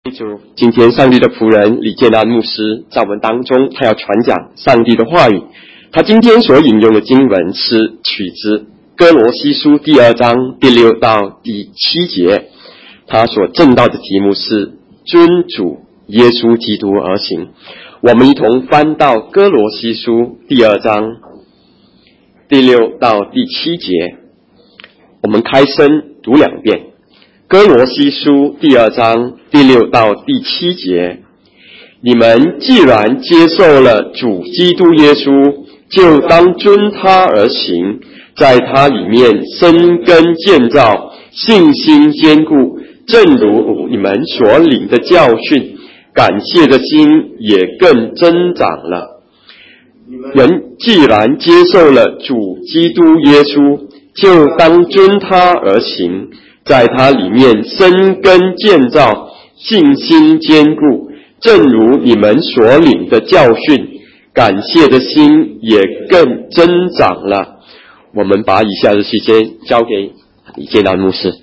主，今天上帝的仆人李建安牧师在我们当中，他要传讲上帝的话语。他今天所引用的经文是取自哥罗西书第2章第6到第7节，他所正道的题目是遵主耶稣基督而行。我们一同翻到哥罗西书第2章第6到第7节，我们开声读2遍。哥罗西书第2章第6到第7节，你们既然接受了主基督耶稣，就当遵他而行，在他里面生根建造，信心坚固，正如你们所领的教训，感谢的心也更增长了。人既然接受了主基督耶稣，就当遵他而行，在他里面生根建造，信心坚固，正如你们所领的教训，感谢的心也更增长了。我们把以下的时间交给李建安牧师。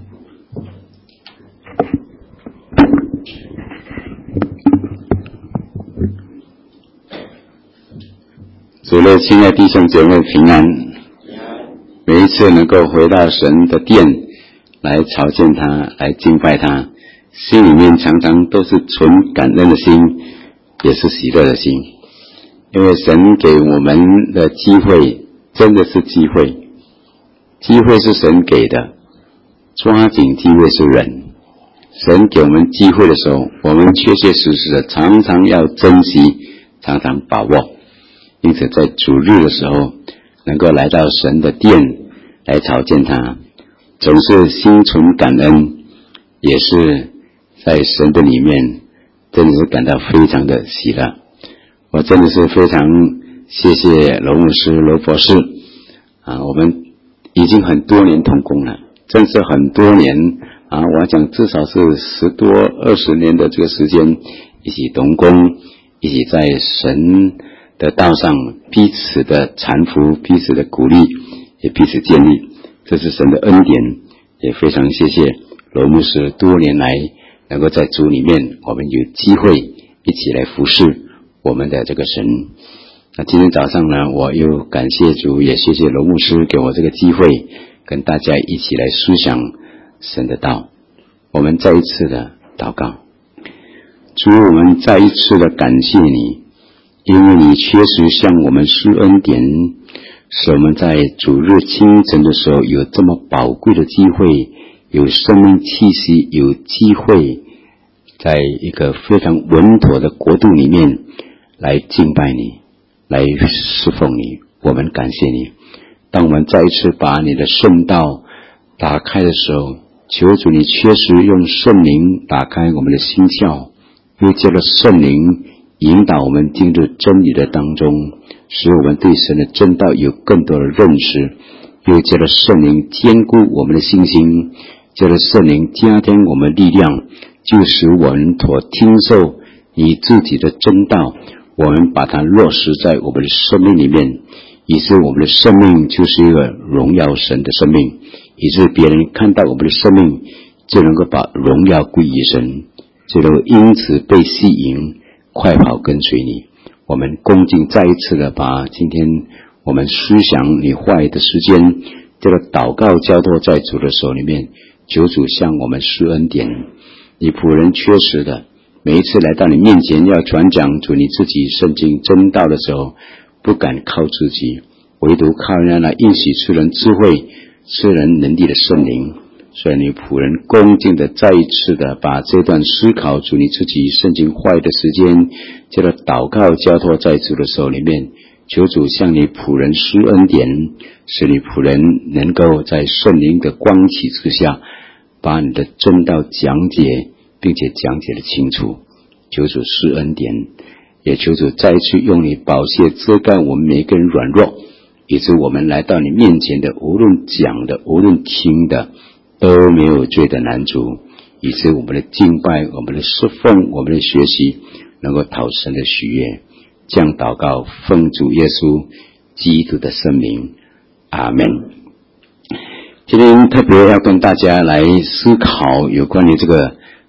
主的亲爱弟兄姐妹平安。每一次能够回到神的殿来朝见他，来敬拜他，心里面常常都是存感恩的心，也是喜乐的心。因为神给我们的机会真的是机会，机会是神给的，抓紧机会是人。神给我们机会的时候，我们确确实实的常常要珍惜，常常把握。因此在主日的时候能够来到神的殿来朝见他，总是心存感恩，也是在神的里面真的是感到非常的喜乐。我真的是非常谢谢罗牧师罗博士我们已经很多年同工了，真是很多年我讲至少是10多20年的这个时间一起同工，一起在神的道上彼此的搀扶，彼此的鼓励，也彼此建立，这是神的恩典。也非常谢谢罗牧师多年来能够在主里面我们有机会一起来服侍我们的这个神。那今天早上呢，我又感谢主，也谢谢罗牧师给我这个机会跟大家一起来思想神的道。我们再一次的祷告。主，我们再一次的感谢你，因为你确实向我们施恩典，使我们在主日清晨的时候有这么宝贵的机会，有生命气息，有机会在一个非常稳妥的国度里面来敬拜你，来侍奉你。我们感谢你。当我们再一次把你的圣道打开的时候，求主你确实用圣灵打开我们的心窍，又借着圣灵引导我们进入真理的当中，使我们对神的真道有更多的认识，又借着圣灵坚固我们的信心，借着圣灵加添我们力量，就使我们所听受你自己的真道，我们把它落实在我们的生命里面，以致我们的生命就是一个荣耀神的生命，以致别人看到我们的生命就能够把荣耀归于神，就能够因此被吸引，快跑跟随你。我们恭敬再一次的把今天我们思想你话语的时间，这个祷告交托在主的手里面，求主向我们施恩典。你仆人确实的每一次来到你面前要传讲主你自己圣经真道的时候，不敢靠自己，唯独靠人来应许赐人智慧，赐人能力的圣灵。所以你仆人恭敬的再一次的把这段思考主你自己圣经话语的时间，接着祷告交托在主的手里面，求主向你仆人施恩典，使你仆人能够在圣灵的光启之下把你的真道讲解，并且讲解得清楚。求主施恩典，也求主再一次用你宝血遮盖我们每一个人软弱，以致我们来到你面前的，无论讲的无论听的都没有罪的难主，以致我们的敬拜，我们的侍奉，我们的学习能够讨神的喜悦。这样祷告奉主耶稣基督的圣名，阿们。今天特别要跟大家来思考有关于这个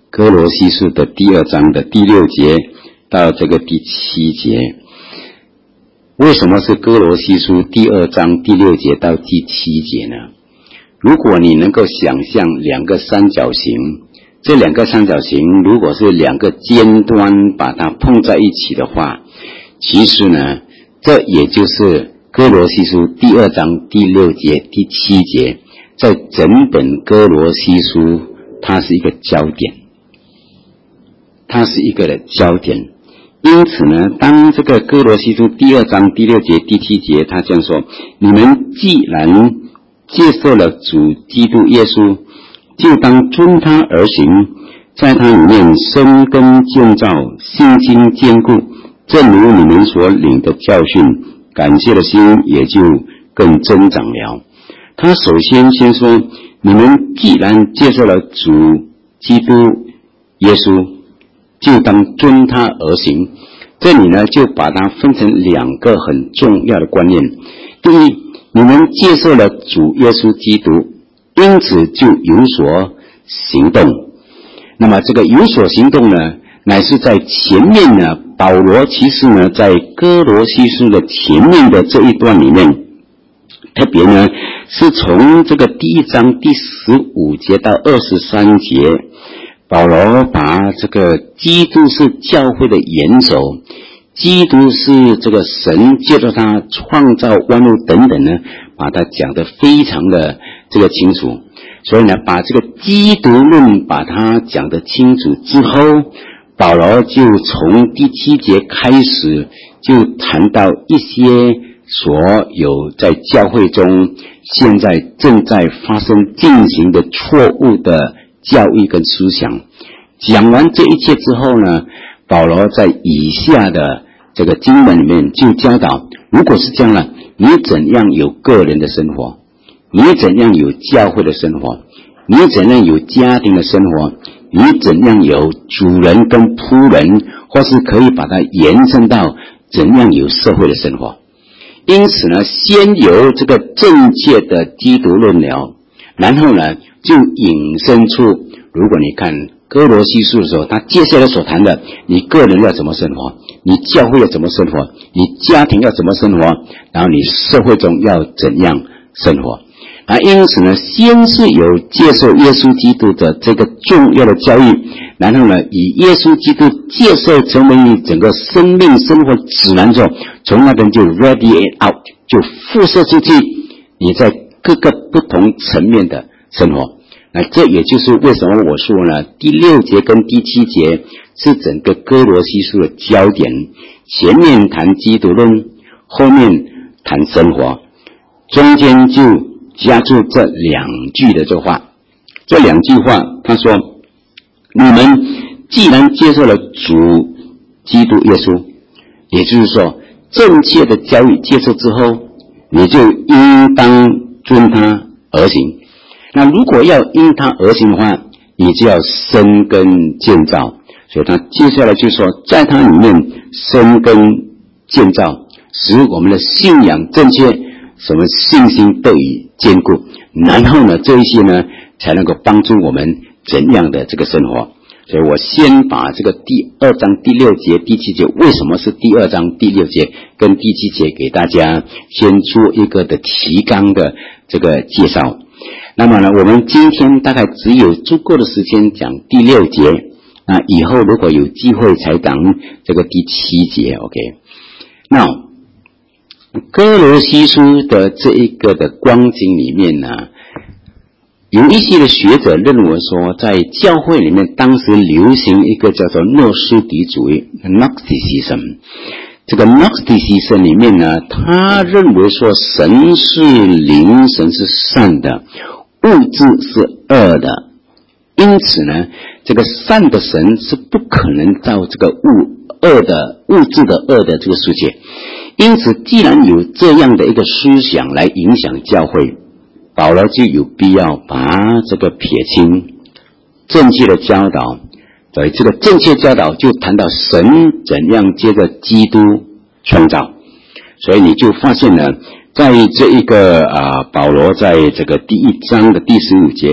哥罗西书的第2章的第6节到这个第7节。为什么是哥罗西书第2章第6节到第7节呢？如果你能够想象2个三角形，这2个三角形如果是2个尖端把它碰在一起的话，其实呢，这也就是哥罗西书第2章第6节第7节，在整本哥罗西书它是一个焦点，它是一个的焦点。因此呢，当这个哥罗西书第2章第6节第7节他这样说，你们既然接受了主基督耶稣，就当遵他而行，在他里面生根建造，信心坚固，正如你们所领的教训，感谢的心也就更增长了。他首先说，你们既然接受了主基督耶稣，就当遵他而行。这里呢，就把它分成2个很重要的观念。第一，你们接受了主耶稣基督，因此就有所行动。那么这个有所行动呢，乃是在前面呢，保罗其实呢，在哥罗西书的前面的这一段里面，特别呢是从这个第1章第15节到23节，保罗把这个基督是教会的元首，基督是这个神借着他创造万物等等呢，把它讲得非常的这个清楚。所以呢，把这个基督论把它讲得清楚之后，保罗就从第7节开始就谈到一些所有在教会中现在正在发生进行的错误的教育跟思想。讲完这一切之后呢，保罗在以下的这个经文里面就教导，如果是这样了，你怎样有个人的生活，你怎样有教会的生活，你怎样有家庭的生活，你怎样有主人跟仆人，或是可以把它延伸到怎样有社会的生活。因此呢，先由这个正确的基督论了，然后呢就引申出，如果你看哥罗西书的时候，他接下来所谈的，你个人要怎么生活，你教会要怎么生活，你家庭要怎么生活，然后你社会中要怎样生活。因此呢，先是有接受耶稣基督的这个重要的教育，然后呢，以耶稣基督接受成为你整个生命生活指南之后，从那边就 radiate out， 就辐射出去你在各个不同层面的生活。那这也就是为什么我说呢，第6节跟第7节是整个哥罗西书的焦点，前面谈基督论，后面谈生活，中间就加注这2句的这话。这2句话他说，你们既然接受了主基督耶稣，也就是说正确的教育接受之后，你就应当遵他而行。那如果要因他而行的话，你就要生根建造。所以他接下来就说，在他里面生根建造，使我们的信仰正确，什么信心得以坚固，然后呢，这一些呢才能够帮助我们怎样的这个生活。所以我先把这个第2章第6节第7节，为什么是第2章第6节跟第7节给大家先做一个的提纲的这个介绍。那么呢，我们今天大概只有足够的时间讲第6节，那以后如果有机会才讲这个第7节 OK。 那哥罗西书的这一个的光景里面呢，有一些的学者认为说，在教会里面当时流行一个叫做诺斯底主义 Gnosticism。 这个 Gnosticism 里面呢，他认为说神是灵，神是善的，物质是恶的，因此呢，这个善的神是不可能造这个物质的恶的这个世界。因此既然有这样的一个思想来影响教会，保罗就有必要把这个撇清，正确的教导。所以这个正确教导就谈到神怎样接着基督创造。所以你就发现呢，在这一个保罗在这个第1章的第15节，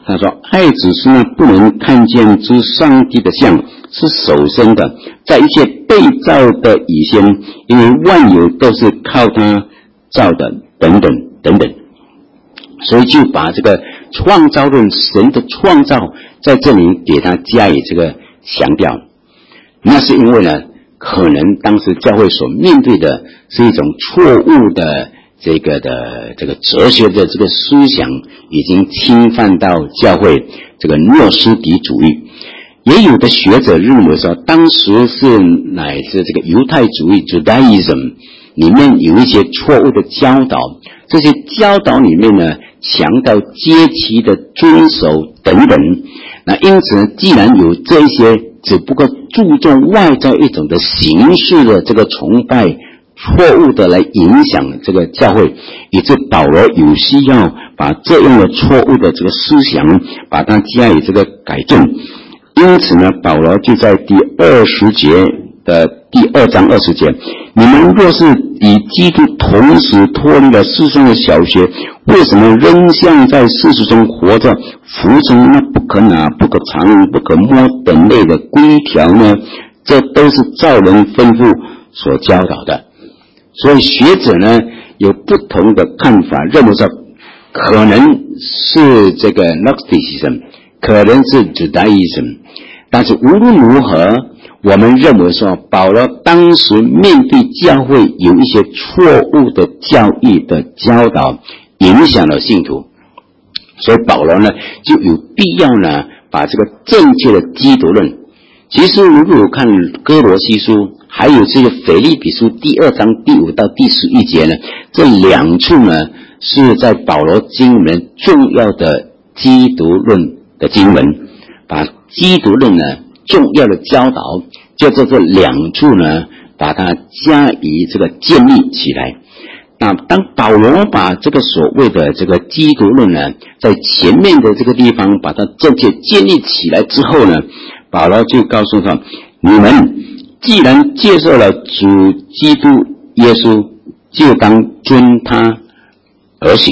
他说爱子是那不能看见之上帝的像，是首生的，在一切被造的以先，因为万有都是靠他造的，等等等等。所以就把这个创造论，神的创造在这里给他加以这个强调。那是因为呢，可能当时教会所面对的是一种错误的这个哲学的这个思想，已经侵犯到教会这个诺斯底主义。也有的学者认为说，当时是乃至这个犹太主义 Judaism 里面有一些错误的教导，这些教导里面呢强调阶级的遵守等等。那因此呢，既然有这些只不过注重外在一种的形式的这个崇拜，错误的来影响这个教会，以致保罗有需要把这样的错误的这个思想把它加以这个改正。因此呢，保罗就在第20节的第2章20节，你们若是与基督同时脱离了世上的小学，为什么仍像在世俗中活着，服从那不可拿、不可尝、不可摸等类的规条呢？这都是照人吩咐所教导的。所以学者呢有不同的看法，认为说可能是这个 Gnosticism， 可能是 Judaism， 但是无论如何，我们认为说保罗当时面对教会有一些错误的教义的教导，影响了信徒，所以保罗呢就有必要呢把这个正确的基督论。其实如果看哥罗西书还有这个腓立比书第2章第5到第11节呢，这2处呢是在保罗经文重要的基督论的经文，把基督论呢重要的教导就在这2处呢把它加以这个建立起来。那当保罗把这个所谓的这个基督论呢在前面的这个地方把它正确建立起来之后呢，保罗就告诉他，你们既然接受了主基督耶稣，就当遵他而行。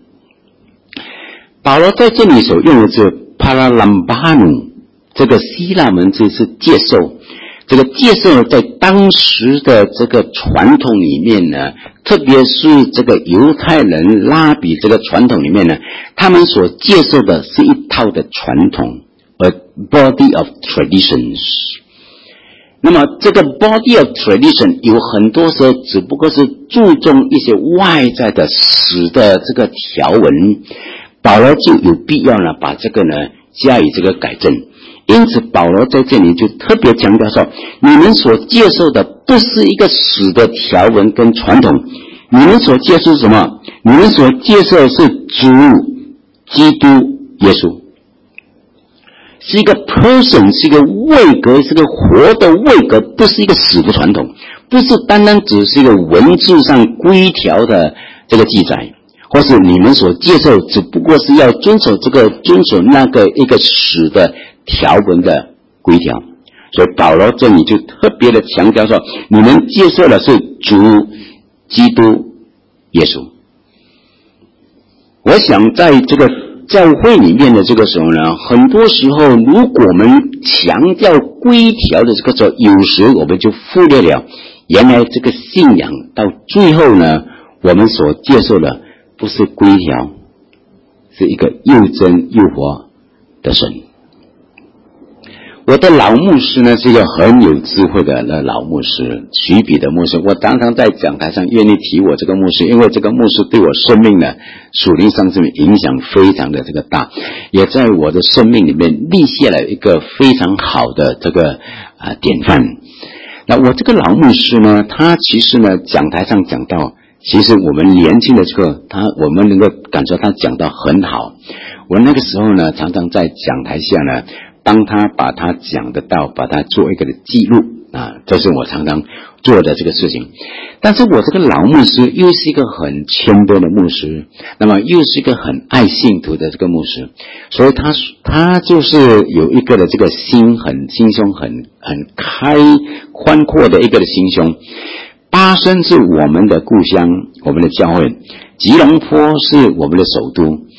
保罗在这里所用的是 paralambano 这个希腊文字是接受，这个接受在当时的这个传统里面呢，特别是这个犹太人拉比这个传统里面呢，他们所接受的是一套的传统 ，a body of traditions。那么这个 body of tradition 有很多时候只不过是注重一些外在的死的这个条文，保罗就有必要呢把这个呢加以这个改正。因此保罗在这里就特别强调说，你们所接受的不是一个死的条文跟传统，你们所接受什么？你们所接受的是主基督耶稣，是一个 person， 是一个位格，是一个活的位格，不是一个死的传统，不是单单只是一个文字上规条的这个记载，或是你们所接受只不过是要遵守这个遵守那个一个死的条文的规条。所以保罗这里就特别的强调说，你们接受的是主基督耶稣。我想在这个教会里面的这个时候呢，很多时候如果我们强调规条的这个时候，有时我们就忽略了原来这个信仰到最后呢，我们所接受的不是规条，是一个又真又活的神。我的老牧师呢是一个很有智慧的老牧师，许彼得牧师。我常常在讲台上愿意提我这个牧师，因为这个牧师对我生命呢属灵上面影响非常的这个大，也在我的生命里面立下了一个非常好的这个典范。那我这个老牧师呢，他其实呢讲台上讲到，其实我们年轻的这个我们能够感受他讲到很好。我那个时候呢常常在讲台下呢，当他把他讲的道把它做一个的记录这是我常常做的这个事情。但是我这个老牧师又是一个很谦卑的牧师，那么又是一个很爱信徒的这个牧师，所以他就是有一个的这个心胸很开宽阔的一个的心胸。巴生是我们的故乡，我们的教会，吉隆坡是我们的首都。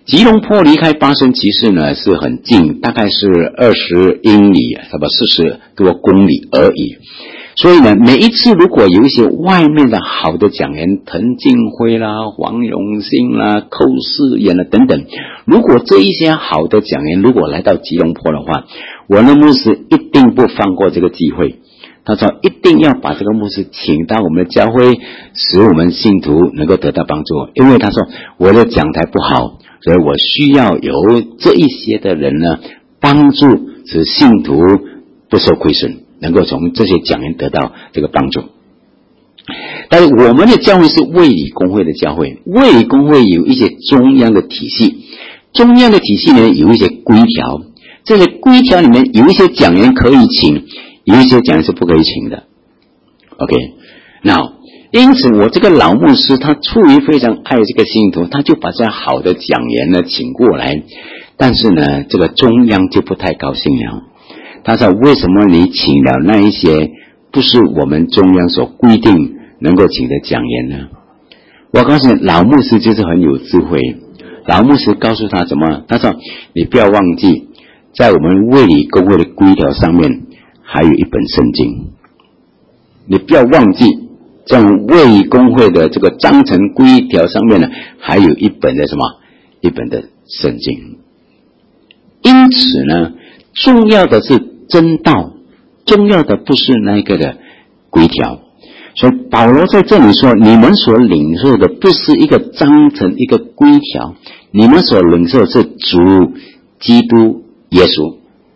吉隆坡离开巴生其实呢是很近，大概是20英里，差不多40多公里而已。所以呢，每一次如果有一些外面的好的讲员，滕敬辉啦、黄永兴啦、寇世远啦等等，如果这一些好的讲员如果来到吉隆坡的话，我的牧师一定不放过这个机会。他说一定要把这个牧师请到我们的教会，使我们信徒能够得到帮助。因为他说我的讲台不好，所以我需要有这一些的人呢，帮助使信徒不受亏损，能够从这些讲员得到这个帮助。但是我们的教会是卫理公会的教会，卫理公会有一些中央的体系，中央的体系呢有一些规条，这些规条里面有一些讲员可以请，有一些讲员是不可以请的。 OK， now因此我这个老牧师他出于非常爱这个信徒，他就把这好的讲员呢请过来，但是呢这个中央就不太高兴了。他说为什么你请了那一些不是我们中央所规定能够请的讲员呢？我告诉你，老牧师就是很有智慧。老牧师告诉他什么？他说你不要忘记，在我们卫理公会的规条上面还有一本圣经，你不要忘记在卫理公会的这个章程规条上面呢还有一本的什么？一本的圣经。因此呢重要的是真道，重要的不是那个的规条。所以保罗在这里说，你们所领受的不是一个章程一个规条，你们所领受的是主基督耶稣。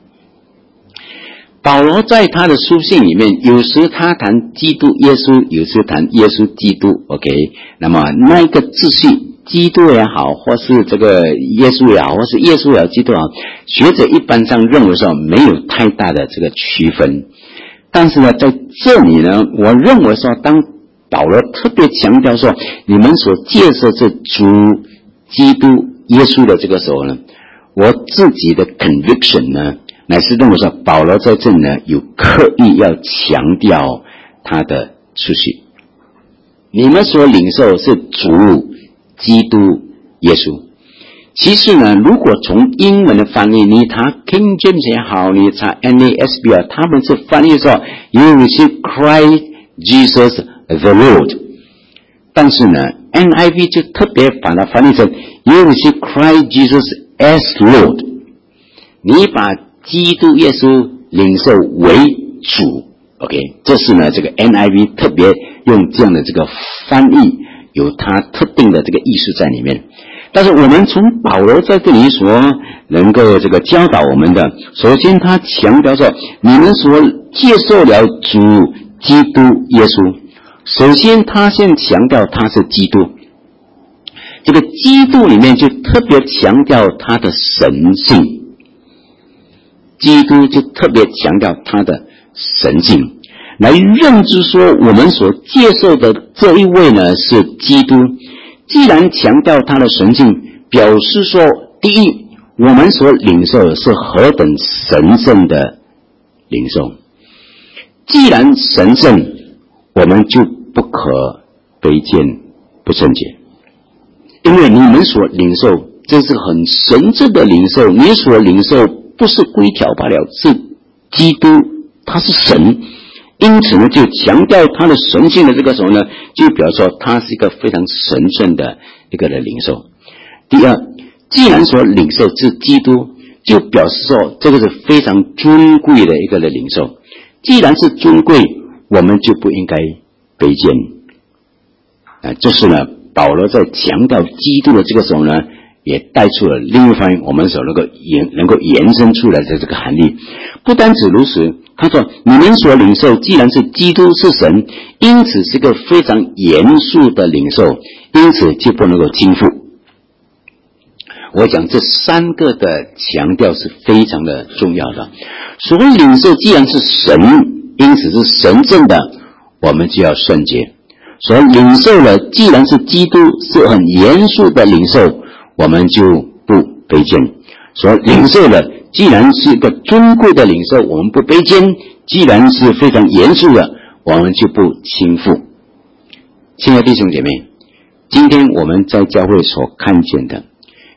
保罗在他的书信里面，有时他谈基督耶稣，有时谈耶稣基督 OK， 那么那一个秩序基督也好，或是这个耶稣也好，或是耶稣也好，基督也好，学者一般上认为说没有太大的这个区分。但是呢在这里呢，我认为说当保罗特别强调说你们所介绍是主基督耶稣的这个时候呢，我自己的 conviction 呢乃是认为说保罗在这里呢有刻意要强调他的次序。你们所领受是主基督耶稣。其实呢如果从英文的翻译，你查 King James 也好，你查 NASB 啊，他们是翻译说 You receive Christ Jesus the Lord， 但是呢 NIV 就特别把它翻译成 You receive Christ Jesus as Lord， 你把基督耶稣领受为主。 OK， 这是呢这个 NIV 特别用这样的这个翻译，有它特定的这个意思在里面。但是我们从保罗在这里所能够这个教导我们的，首先他强调说你们所接受了主基督耶稣，首先他先强调他是基督，这个基督里面就特别强调他的神性，基督就特别强调他的神性，来认知说我们所接受的这一位呢是基督。既然强调他的神性，表示说第一，我们所领受的是何等神圣的领受。既然神圣，我们就不可卑贱不圣洁，因为你们所领受这是很神圣的领受，你所领受不是规条罢了，是基督，他是神。因此呢就强调他的神性的这个时候呢，就表示说他是一个非常神圣的一个的领受。第二，既然所领受是基督，就表示说这个是非常尊贵的一个的领受。既然是尊贵，我们就不应该卑贱。这是呢保罗在强调基督的这个时候呢，也带出了另一方面我们所能够延伸出来的这个含义。不单止如此，他说你们所领受既然是基督是神，因此是个非常严肃的领受，因此就不能够轻忽。我讲这三个的强调是非常的重要的。所谓领受既然是神，因此是神圣的，我们就要圣洁。所领受了既然是基督是很严肃的领受，我们就不卑贱。所领受了既然是一个尊贵的领受，我们不卑贱；既然是非常严肃的，我们就不轻忽。亲爱的弟兄姐妹，今天我们在教会所看见的，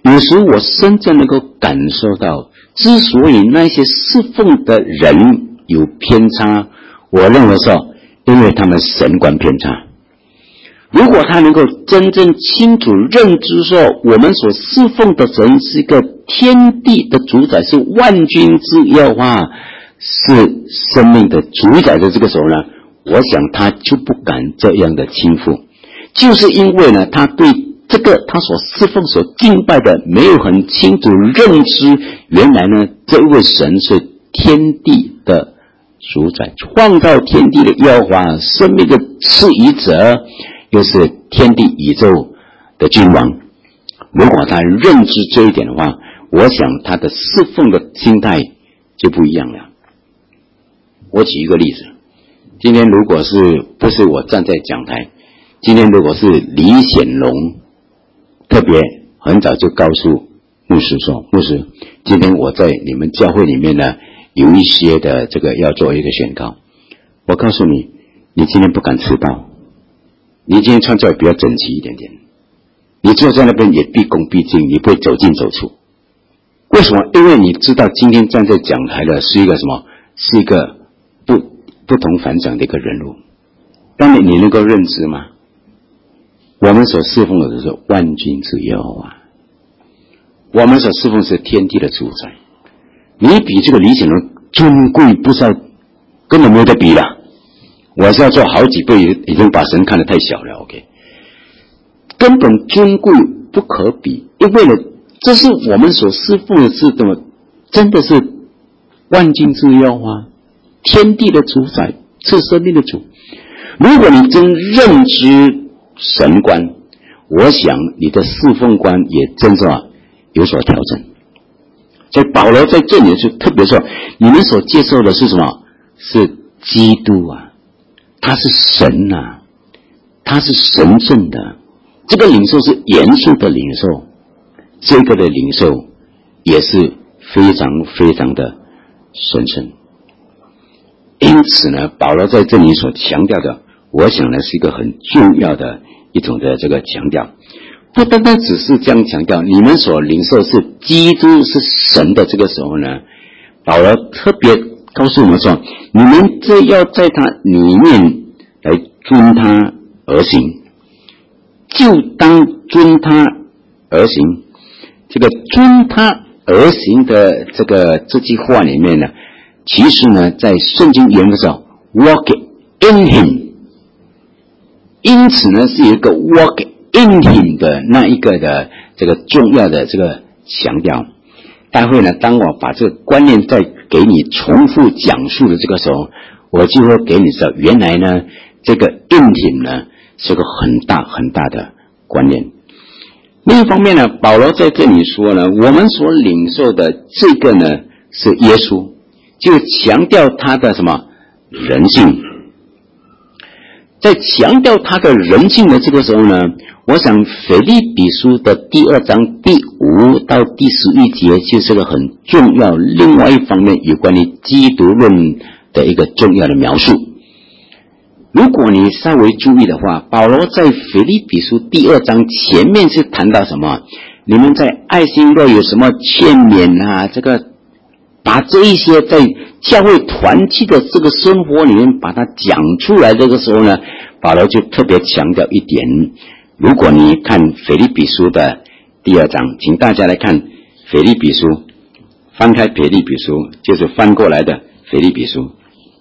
有时我深正能够感受到，之所以那些侍奉的人有偏差，我认为说，因为他们神观偏差。如果他能够真正清楚认知说，我们所侍奉的神是一个天地的主宰，是万军之耶和华，是生命的主宰的这个时候呢，我想他就不敢这样的轻浮，就是因为呢，他对这个他所侍奉所敬拜的没有很清楚认知，原来呢，这位神是天地的主宰，创造天地的耶和华，生命的赐予者，又是天地宇宙的君王。如果他认知这一点的话，我想他的侍奉的心态就不一样了。我举一个例子，今天如果是不是我站在讲台，今天如果是李显龙特别很早就告诉牧师说，牧师，今天我在你们教会里面呢有一些的这个要做一个宣告，我告诉你，你今天不敢迟到，你今天穿着比较整齐一点点，你坐在那边也毕恭毕敬，你不会走进走出。为什么？因为你知道今天站在讲台的是一个什么？是一个不同凡响的一个人物。但你能够认知吗？我们所侍奉的是万军之耶和华，我们所侍奉是天地的主宰。你比这个李显龙尊贵不知道，根本没有得比了。我是要做好几倍，已经把神看得太小了 ，OK， 根本尊贵不可比，因为呢，这是我们所侍奉的是怎么，真的是万军之耶和华，天地的主宰，是生命的主。如果你真认知神观，我想你的侍奉观也真是有所调整。所以保罗在这里就特别说，你们所接受的是什么？是基督啊，他是神啊，他是神圣的。这个领受是严肃的领受，这个的领受也是非常非常的神圣。因此呢，保罗在这里所强调的，我想呢是一个很重要的一种的这个强调。不单单只是这样强调，你们所领受是基督是神的这个时候呢，保罗特别告诉我们说，你们这要在他里面来遵他而行，就当遵他而行。这个遵他而行的这句话里面呢，其实呢在圣经原文上 walk in him， 因此呢是有一个 walk in him 的那一个的这个重要的这个强调。待会呢，当我把这个观念再给你重复讲述的这个时候，我就会给你知道，原来呢这个 in him 呢是个很大很大的观念。另一方面呢，保罗在这里说呢，我们所领受的这个呢是耶稣，就强调他的什么人性。在强调他的人性的这个时候呢，我想腓立比书的第2章第5到第11节就是个很重要，另外一方面有关于基督论的一个重要的描述。如果你稍微注意的话，保罗在腓立比书第2章前面是谈到什么？你们在爱心若有什么劝勉啊，这个把这一些在教会团契的这个生活里面把它讲出来，这个时候呢，保罗就特别强调一点。如果你看腓立比书的第2章，请大家来看腓立比书，翻开腓立比书，就是翻过来的腓立比书。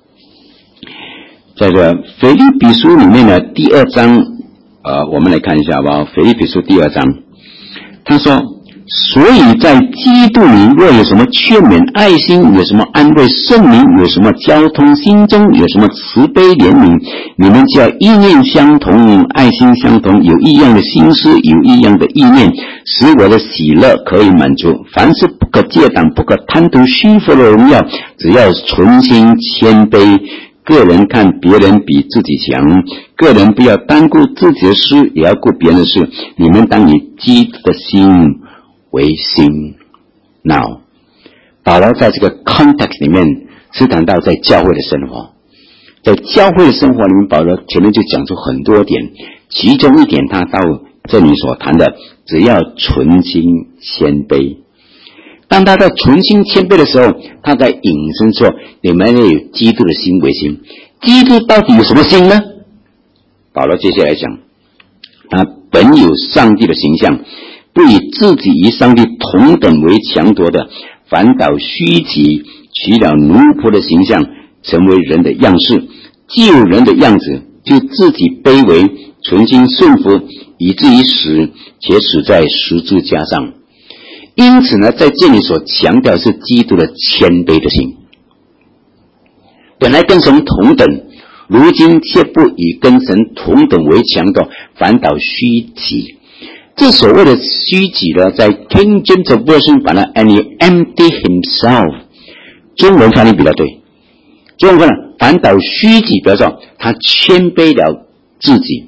在这腓立比书里面的第2章，我们来看一下好不好？腓立比书第2章，他说，所以在基督里若有什么劝勉、爱心，有什么安慰、圣灵，有什么交通，心中有什么慈悲怜悯，你们只要意念相同，爱心相同，有一样的心思，有一样的意念，使我的喜乐可以满足。凡事不可借挡，不可贪图虚浮的荣耀，只要存心谦卑，个人看别人比自己强，个人不要单顾自己的事，也要顾别人的事。你们当以基督的心为心。Now， 保罗在这个 context 里面是谈到在教会的生活，在教会的生活里面，保罗前面就讲出很多点，其中一点他到这里所谈的，只要存心谦卑。当他在存心谦卑的时候，他在引申说，你们要有基督的心为心。基督到底有什么心呢？保罗接下来讲，他本有上帝的形象，不以自己与上帝同等为强夺的，反倒虚己，取了奴仆的形象，成为人的样式，既有人的样子，就自己卑微，存心顺服，以至于死，且死在十字架上。因此呢，在这里所强调是基督的谦卑的心。本来跟神同等，如今却不以跟神同等为强夺，反倒虚己。这所谓的虚己呢，在 King James Version 把它 and he empty himself， 中文翻译比较对。中文呢，反倒虚己，比如说他谦卑了自己。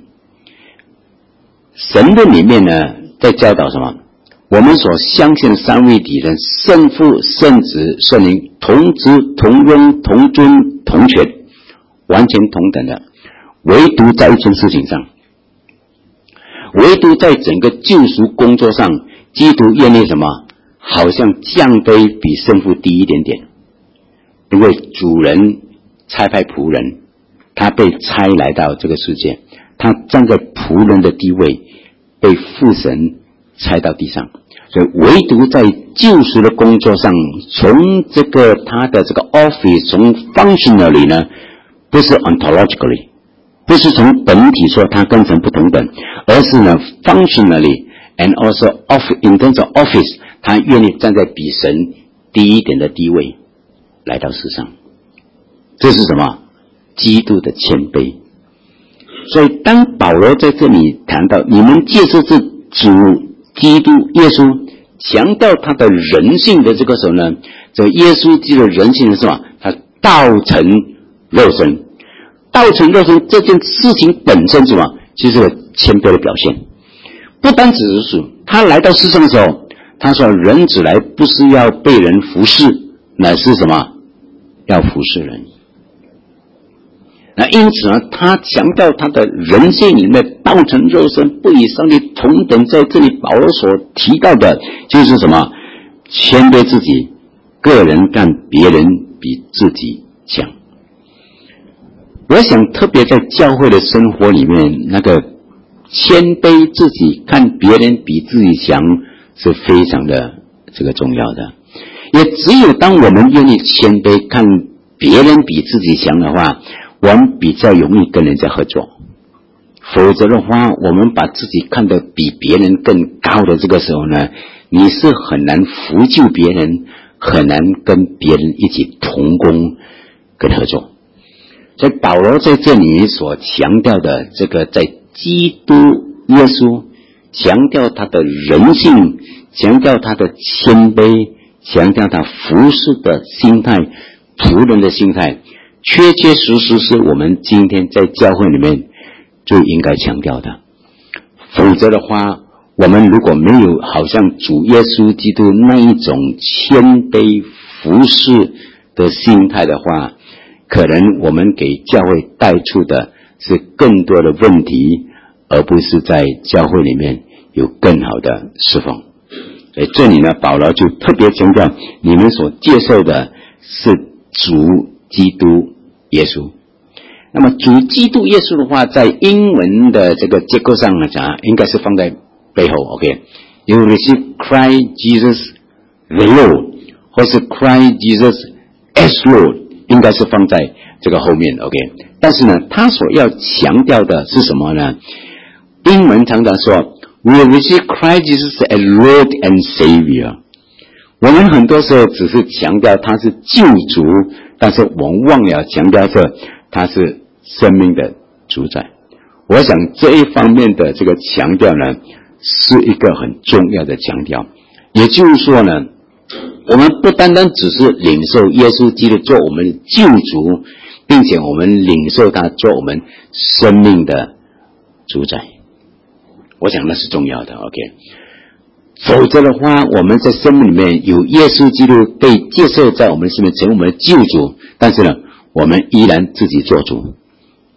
神的里面呢，在教导什么？我们所相信的三位一体的圣父、圣子、圣灵，同职、同荣、同尊、同权，完全同等的，唯独在一件事情上，唯独在整个救赎工作上，基督愿意什么？好像降卑比圣父低一点点。因为主人差派仆人，他被差来到这个世界，他站在仆人的地位，被父神差到地上，所以唯独在救赎的工作上，从这个他的这个 office， 从 functionally 呢，不是 ontologically， 不是从本体说他跟神不同等，而是呢 functionally and also in terms of office， 他愿意站在比神低一点的地位来到世上。这是什么？基督的谦卑。所以当保罗在这里谈到你们借着这主基督耶稣强调他的人性的这个时候呢，这耶稣基督的人性是什么？他道成肉身。道成肉身这件事情本身是什么？其实是谦卑的表现。不单只是他来到世上的时候，他说人子来不是要被人服侍，乃是什么？要服侍人。那因此呢，他强调他的人性里面道成肉身，不与上帝同等。在这里保罗所提到的就是什么？谦卑自己，个人干别人比自己强。我想特别在教会的生活里面，那个谦卑自己看别人比自己强是非常的这个重要的。也只有当我们愿意谦卑看别人比自己强的话，我们比较容易跟人家合作。否则的话，我们把自己看得比别人更高的这个时候呢，你是很难扶救别人，很难跟别人一起同工跟合作。所以保罗在这里所强调的这个，在基督耶稣强调他的人性，强调他的谦卑，强调他服侍的心态，仆人的心态，确确实实是我们今天在教会里面最应该强调的。否则的话，我们如果没有好像主耶稣基督那一种谦卑服侍的心态的话，可能我们给教会带出的是更多的问题，而不是在教会里面有更好的侍奉。所以这里呢，保罗就特别强调，你们所接受的是主基督耶稣。那么主基督耶稣的话，在英文的这个结构上呢讲，应该是放在背后 OK， You receive Christ Jesus the Lord， 或是 Christ Jesus as Lord， 应该是放在这个后面 OK。 但是呢，他所要强调的是什么呢？英文常常说 We receive Christ Jesus as Lord and Savior， 我们很多时候只是强调他是救主，但是我们忘了强调这他是生命的主宰。我想这一方面的这个强调呢，是一个很重要的强调。也就是说呢，我们不单单只是领受耶稣基督做我们的救主，并且我们领受他做我们生命的主宰。我想那是重要的 OK。 否则的话，我们在生命里面有耶稣基督被接受在我们身边成为我们的救主，但是呢，我们依然自己做主，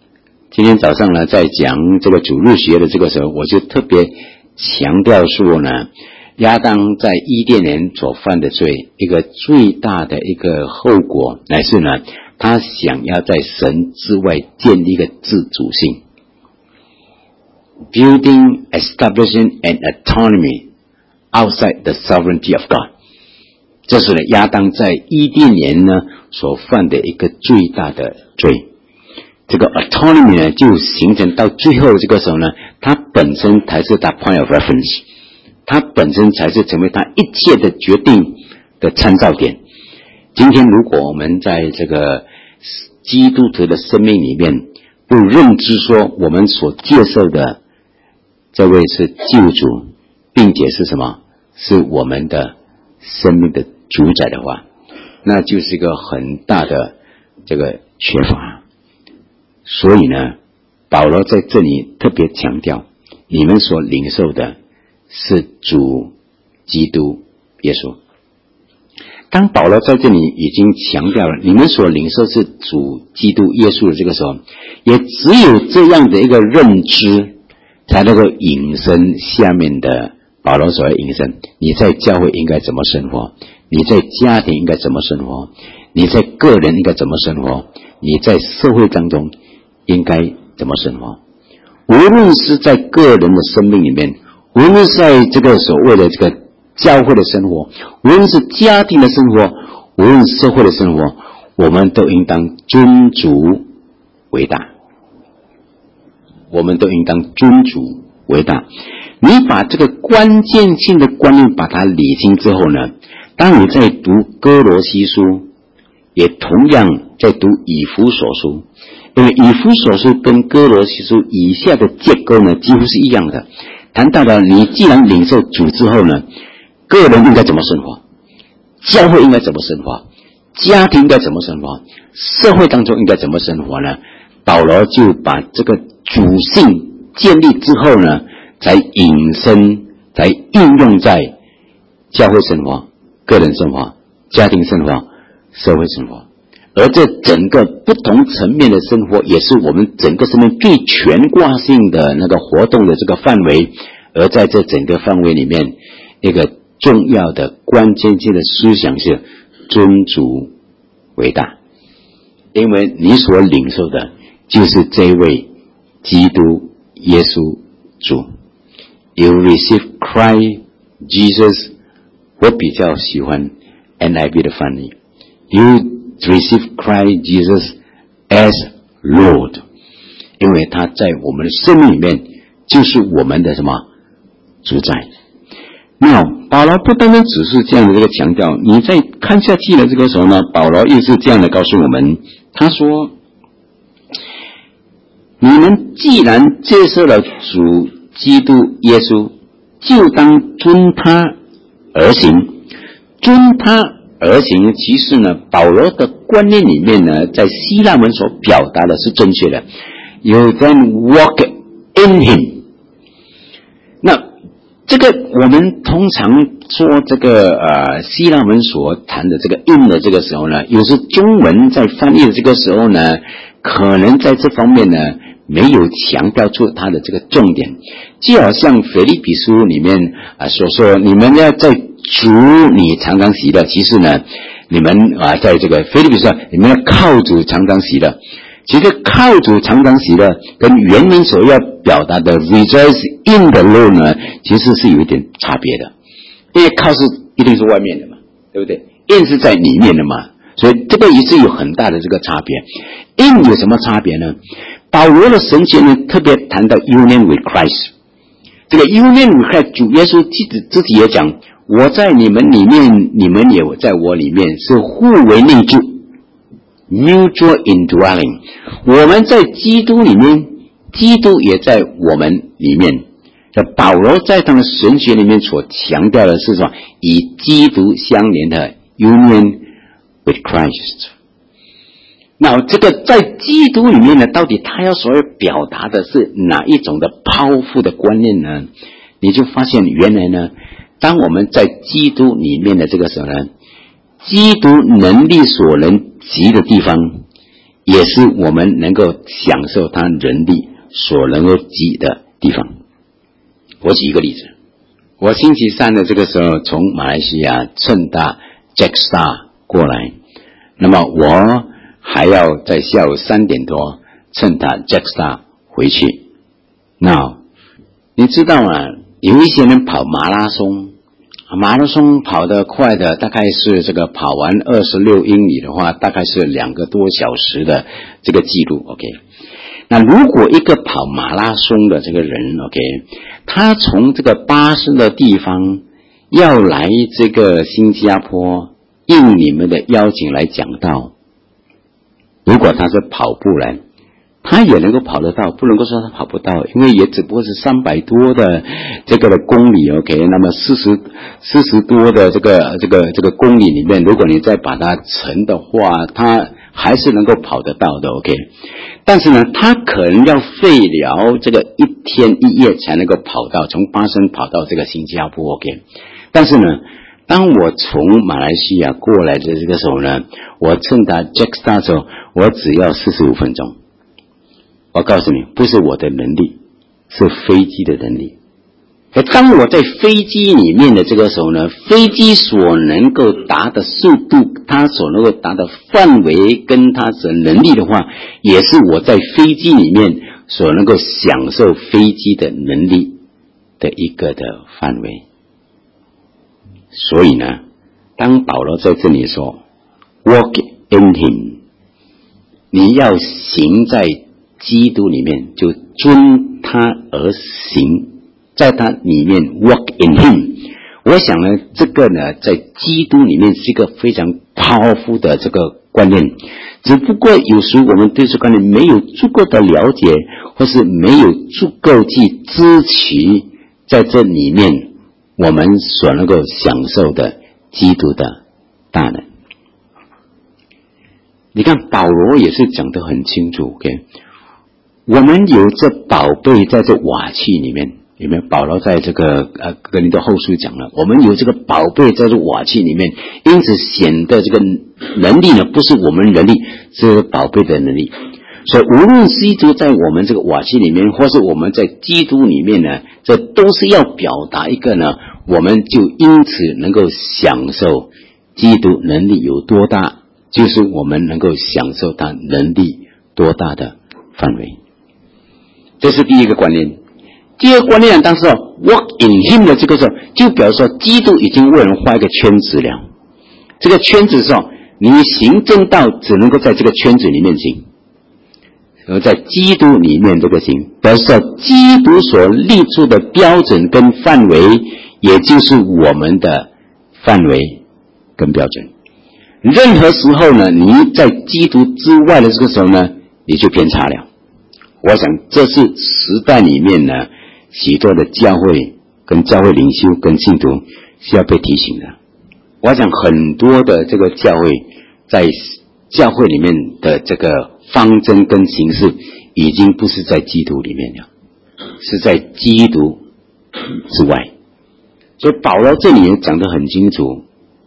今天早上呢，在讲这个主日学的这个时候，我就特别强调说呢，亚当在伊甸园所犯的罪，一个最大的一个后果，乃是呢，他想要在神之外建立一个自主性 ，building, establishing an autonomy outside the sovereignty of God。这是呢，亚当在伊甸园呢所犯的一个最大的罪。这个 autonomy 呢，就形成到最后这个时候呢，它本身才是它 point of reference， 它本身才是成为它一切的决定的参照点。今天如果我们在这个基督徒的生命里面不认知说我们所接受的这位是救主，并且是什么？是我们的生命的主宰的话，那就是一个很大的这个缺乏。所以呢，保罗在这里特别强调，你们所领受的是主基督耶稣。当保罗在这里已经强调了你们所领受是主基督耶稣的这个时候，也只有这样的一个认知，才能够引申下面的保罗所谓引申，你在教会应该怎么生活，你在家庭应该怎么生活，你在个人应该怎么生活，你在社会当中应该怎么生活。无论是在个人的生命里面，无论是在这个所谓的这个教会的生活，无论是家庭的生活，无论社会的生活，我们都应当尊主为大。我们都应当尊主为大。你把这个关键性的观念把它理清之后呢，当你在读哥罗西书，也同样在读以弗所书，因为以弗所书跟哥罗西书以下的结构呢几乎是一样的。谈到了你既然领受主之后呢，个人应该怎么生活，教会应该怎么生活，家庭应该怎么生活，社会当中应该怎么生活呢？保罗就把这个主性建立之后呢，才引申，才应用在教会生活、个人生活、家庭生活、社会生活。而这整个不同层面的生活，也是我们整个生命最全挂性的那个活动的这个范围。而在这整个范围里面，一个重要的关键性的思想是尊主为大，因为你所领受的就是这位基督耶稣主。 You receive Christ Jesus， 我比较喜欢 NIV 的翻译， You receive Christ Jesus as Lord， 因为他在我们的生命里面就是我们的什么主宰。那保罗不单单只是这样的这个强调，你在看下去的这个时候呢，保罗又是这样的告诉我们，他说你们既然接受了主基督耶稣，就当遵他而行。遵他而行，其实呢，保罗的观念里面呢，在希腊文所表达的是正确的。You then walk in him。那这个我们通常说这个希腊文所谈的这个 in 的这个时候呢，有时中文在翻译的这个时候呢，可能在这方面呢没有强调出它的这个重点。就好像腓立比书里面所说，你们要在主你常常喜乐，其实呢你们在这个腓立比书你们要靠主常常喜乐。其实靠主常常喜乐跟原文所要表达的 rejoice in the Lord 呢，其实是有一点差别的。因为靠是一定是外面的嘛，对不对？ in 是在里面的嘛，所以这个也是有很大的这个差别。in 有什么差别呢？保罗的神学呢特别谈到 union with Christ。 这个 union with Christ， 主耶稣自己也讲，我在你们里面，你们也在我里面，是互为内住 mutual indwelling。 我们在基督里面，基督也在我们里面。保罗在他的神学里面所强调的是什么？以基督相连的 union with Christ。 那这个在基督里面呢，到底他要所表达的是哪一种的powerful的观念呢？你就发现原来呢，当我们在基督里面的这个时候呢，基督能力所能及的地方， 也是我们能够享受他能力所能够及的地方。我举一个例子，我星期三的这个时候从马来西亚乘搭 Jetstar 过来，那么我还要在下午3点多乘搭 Jetstar 回去。那你知道吗？有一些人跑马拉松跑得快的，大概是这个跑完26英里的话，大概是2个多小时的这个记录 OK。 那如果一个跑马拉松的这个人 OK， 他从这个巴士的地方要来这个新加坡应你们的邀请来讲道，如果他是跑步来，他也能够跑得到，不能够说他跑不到，因为也只不过是300多的这个的公里 OK， 那么40多的这个公里里面，如果你再把它乘的话，他还是能够跑得到的 OK。 但是呢，他可能要费了这个1天1夜才能够跑到，从巴生跑到这个新加坡 OK。 但是呢，当我从马来西亚过来的这个时候呢，我乘搭 Jetstar 的时候，我只要45分钟。我告诉你，不是我的能力，是飞机的能力。当我在飞机里面的这个时候呢，飞机所能够达的速度，它所能够达的范围跟它的能力的话，也是我在飞机里面所能够享受飞机的能力的一个的范围。所以呢，当保罗在这里说 walk in him， 你要行在基督里面，就遵他而行，在他里面 walk in him。 我想呢，这个呢在基督里面是一个非常 powerful 的这个观念，只不过有时我们对这个观念没有足够的了解，或是没有足够去支取在这里面我们所能够享受的基督的大能。你看保罗也是讲得很清楚 OK，我们有这宝贝在这瓦器里面，有没有？保罗在这个哥林多后书讲了，我们有这个宝贝在这瓦器里面，因此显得这个能力呢，不是我们能力，是宝贝的能力。所以无论基督在我们这个瓦器里面，或是我们在基督里面呢，这都是要表达一个呢，我们就因此能够享受基督能力有多大，就是我们能够享受他能力多大的范围。这是第一个观念。第二个观念，当时walk in him 的这个时候，就表示说基督已经为人画一个圈子了。这个圈子是你行正道只能够在这个圈子里面行，而在基督里面这个行，表示说基督所立出的标准跟范围，也就是我们的范围跟标准。任何时候呢，你在基督之外的这个时候呢，你就偏差了。我想这是时代里面呢，许多的教会跟教会领袖跟信徒是要被提醒的。我想很多的这个教会在教会里面的这个方针跟形式已经不是在基督里面了，是在基督之外。所以保罗这里也讲得很清楚，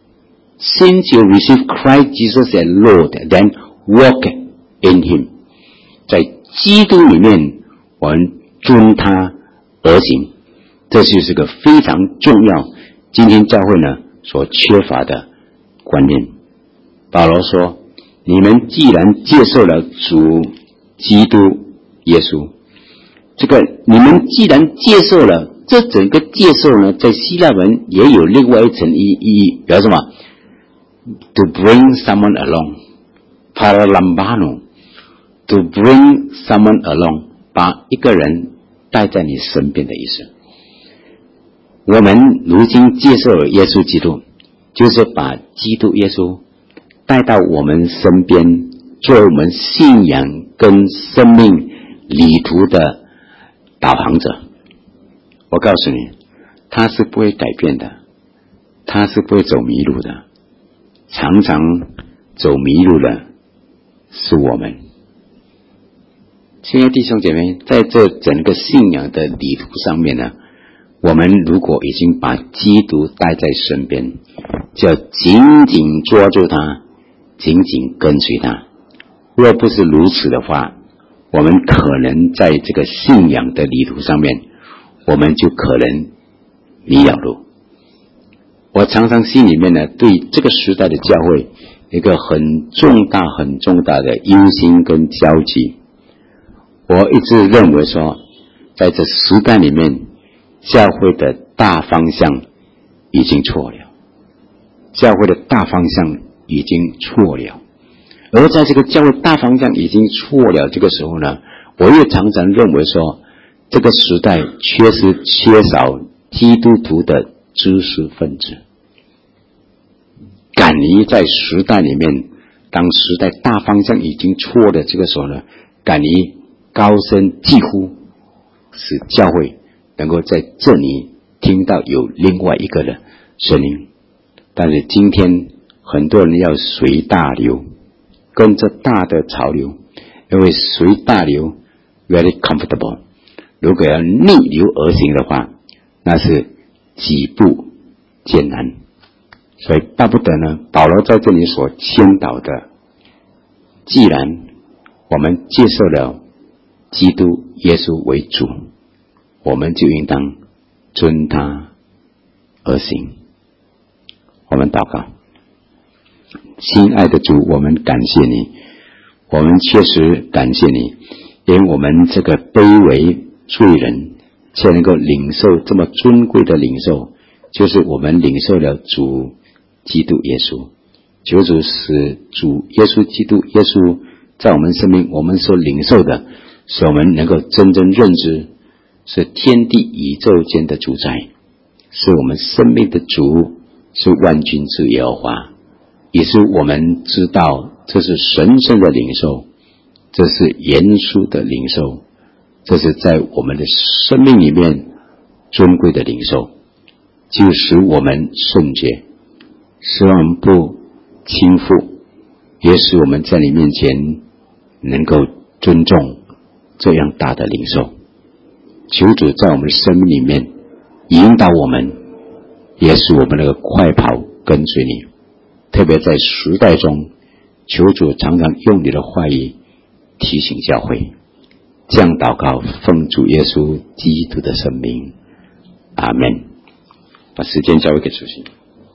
Since you receive Christ Jesus as Lord, then walk in him。 在基督里面我们遵他而行，这就是个非常重要，今天教会呢所缺乏的观念。保罗说，你们既然接受了主基督耶稣，这个你们既然接受了，这整个接受呢，在希腊文也有另外一层意义，表示什么？ To bring someone along， paralambano， to bring someone along， 把一个人带在你身边的意思。我们如今接受了耶稣基督，就是把基督耶稣带到我们身边，做我们信仰跟生命旅途的导航者。我告诉你，他是不会改变的，他是不会走迷路的，常常走迷路的是我们。亲爱的弟兄姐妹，在这整个信仰的旅途上面呢，我们如果已经把基督带在身边，就要紧紧抓住他，紧紧跟随他。 若不是如此的话，我们可能在这个信仰的旅途上面，我们就可能迷了路。我常常心里面呢，对这个时代的教会一个很重大的忧心跟焦急。我一直认为说，在这时代里面，教会的大方向已经错了，教会的大方向已经错了。而在这个教会大方向已经错了这个时候呢，我又常常认为说，这个时代缺少基督徒的知识分子，敢于在时代里面，当时代大方向已经错的这个时候呢，敢于高声疾呼，使教会能够在这里听到有另外一个的声音。但是今天很多人要随大流，跟着大的潮流，因为随大流 very comfortable， 如果要逆流而行的话，那是几步艰难。所以巴不得呢，保罗在这里所宣导的，既然我们接受了基督耶稣为主，我们就应当遵他而行。我们祷告。亲爱的主，我们感谢你，我们确实感谢你，因为我们这个卑微罪人却能够领受这么尊贵的领受，就是我们领受了主基督耶稣。求主使主耶稣基督耶稣在我们生命，我们所领受的，使我们能够真正认知是天地宇宙间的主宰，是我们生命的主，是万军之耶和华，也是我们知道这是神圣的领受，这是严肃的领受，这是在我们的生命里面尊贵的领受，就使我们圣洁，使我们不轻浮，也使我们在你面前能够尊重这样大的领受。求主在我们的生命里面引导我们，也使我们那个快跑跟随你，特别在时代中，求主常常用你的话语提醒教会。这样祷告，奉主耶稣基督的圣名，阿们。把时间交给主席。